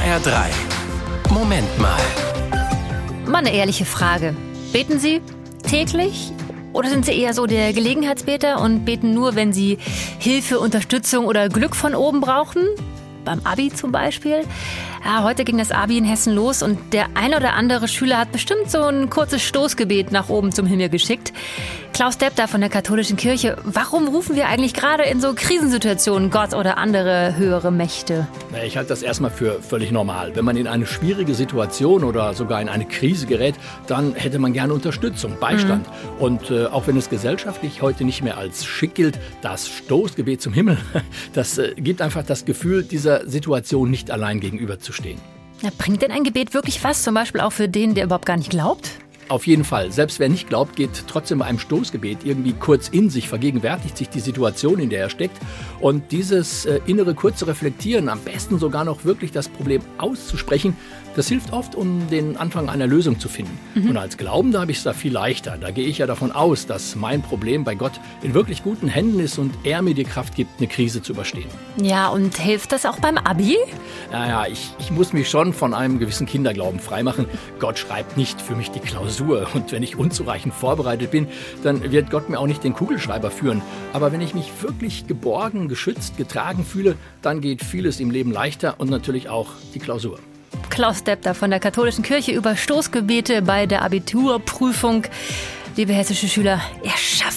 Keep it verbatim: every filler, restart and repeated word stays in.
R drei. Moment mal. Mal eine ehrliche Frage. Beten Sie täglich? Oder sind Sie eher so der Gelegenheitsbeter und beten nur, wenn Sie Hilfe, Unterstützung oder Glück von oben brauchen? Beim Abi zum Beispiel. Ja, heute ging das Abi in Hessen los und der ein oder andere Schüler hat bestimmt so ein kurzes Stoßgebet nach oben zum Himmel geschickt. Klaus Depp da von der katholischen Kirche. Warum rufen wir eigentlich gerade in so Krisensituationen Gott oder andere höhere Mächte? Ich halte das erstmal für völlig normal. Wenn man in eine schwierige Situation oder sogar in eine Krise gerät, dann hätte man gerne Unterstützung, Beistand. Mhm. Und äh, auch wenn es gesellschaftlich heute nicht mehr als schick gilt, das Stoßgebet zum Himmel, das äh, gibt einfach das Gefühl, dieser Situation nicht allein gegenüberzustehen. Ja, bringt denn ein Gebet wirklich was, zum Beispiel auch für den, der überhaupt gar nicht glaubt? Auf jeden Fall. Selbst wer nicht glaubt, geht trotzdem bei einem Stoßgebet irgendwie kurz in sich, vergegenwärtigt sich die Situation, in der er steckt. Und dieses äh, innere kurze Reflektieren, am besten sogar noch wirklich das Problem auszusprechen, das hilft oft, um den Anfang einer Lösung zu finden. Mhm. Und als Glaubender habe ich es da viel leichter. Da gehe ich ja davon aus, dass mein Problem bei Gott in wirklich guten Händen ist und er mir die Kraft gibt, eine Krise zu überstehen. Ja, und hilft das auch beim Abi? Naja, ich, ich muss mich schon von einem gewissen Kinderglauben freimachen. Gott schreibt nicht für mich die Klausur. Und wenn ich unzureichend vorbereitet bin, dann wird Gott mir auch nicht den Kugelschreiber führen. Aber wenn ich mich wirklich geborgen, geschützt, getragen fühle, dann geht vieles im Leben leichter und natürlich auch die Klausur. Klaus Depp da von der katholischen Kirche über Stoßgebete bei der Abiturprüfung. Liebe hessische Schüler, ihr schafft